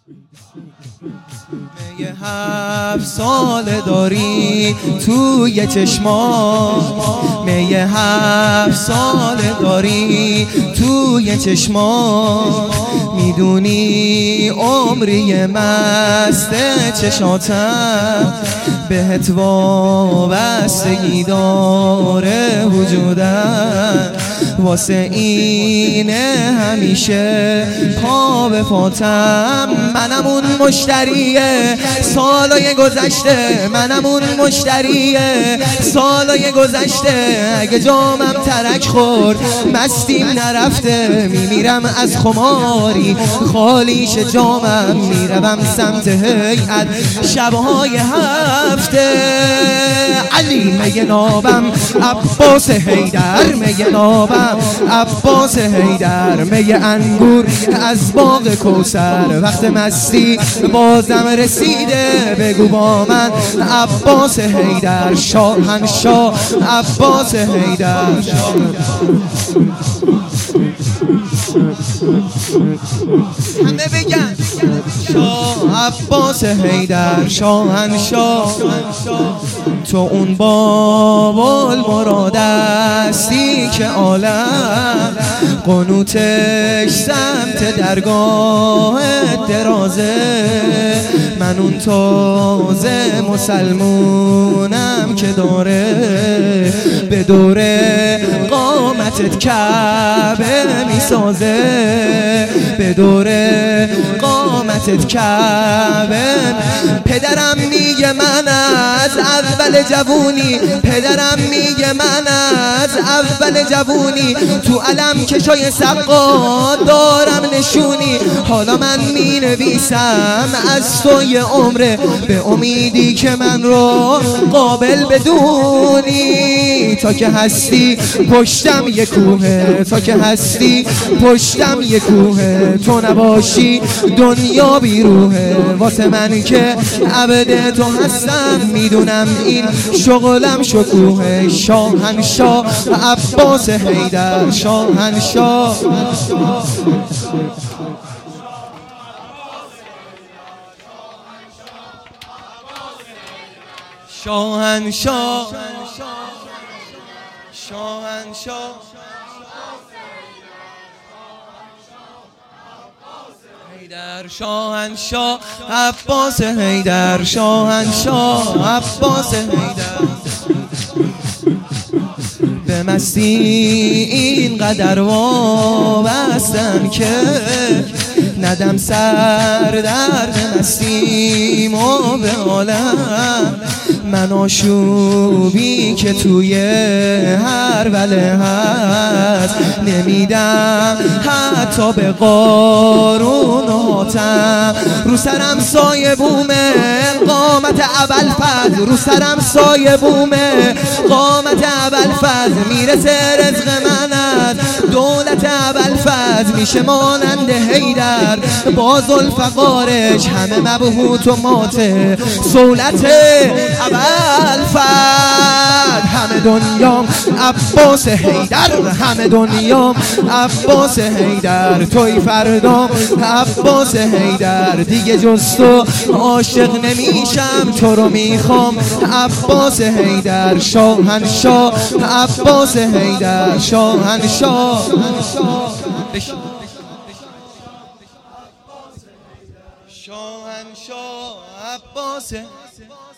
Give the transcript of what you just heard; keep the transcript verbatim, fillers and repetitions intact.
یه هفت سال داری توی چشما، می هفت سال داری توی چشما، میدونی عمری مست چشاتم، بهت وابستگی داره وجودم، واسه اینه همیشه پا به پاتم. منم اون مشتریه سالای گذشته، منم اون مشتریه سالای گذشته. اگه جامم ترک خورد مستیم نرفته، میمیرم از خماری خالیش جامم، میروم سمت هیئت شبهای هفته. علی می نابم عباس حیدر، می نابم عباس حیدر، می انگور از باغ کوثر. وقت مستی بازم رسیده، بگو با من عباس حیدر، شاهنشاه عباس حیدر. همه بگن شاه عباس حیدر، شاهنشاه. تو اون باب المراد هستی که عالم قنوتش سمت درگاه درازه. من اون تازه مسلمونم که داره به دوره قامتت کعبه میسازه، به دوره قامتت کعبه. پدرم میگه من از اول جوونی، پدرم میگه من از اول جوونی تو علم کشای سقا دارم نشونی. حالا من می نویسم از تو یه عمره، به امیدی که من رو قابل بدونی. تا که هستی پشتم یه کوه، تا که هستی پشتم یه کوه، تو نباشی دنیا بیروهه. واسه من که عبد تو هستم میدونم این شغلم شکوه. شاهنشاه عباس حیدر، شاهنشاه. شاهنشاه شاهنشاه حیدر، شاهنشاه عباس حیدر، شاهنشاه عباس حیدر. به مستی اینقدر وابستم که ندم سر درد مستیم و به عالم. من آشوبی که توی هر وله هست نمیدم حتی به قارون و حاتم. رو سرم سایه بومه قامت ابوالفضل، رو سرم سایه بومه قامت ابوالفضل. میرسه رزق من از دولت ابوالفضل، میشه مانند حیدر با ذوالفقارش، همه مبهوت و ماته سولت ابوالفضل. همه دنیام عباس حیدر، همه دنیام عباس حیدر. توی فردام عباس حیدر، دیگه جز تو عاشق نمیشم، تو رو میخوام عباس حیدر. شاهنشاه عباس حیدر، شاهنشاه. شاهنشاه عباس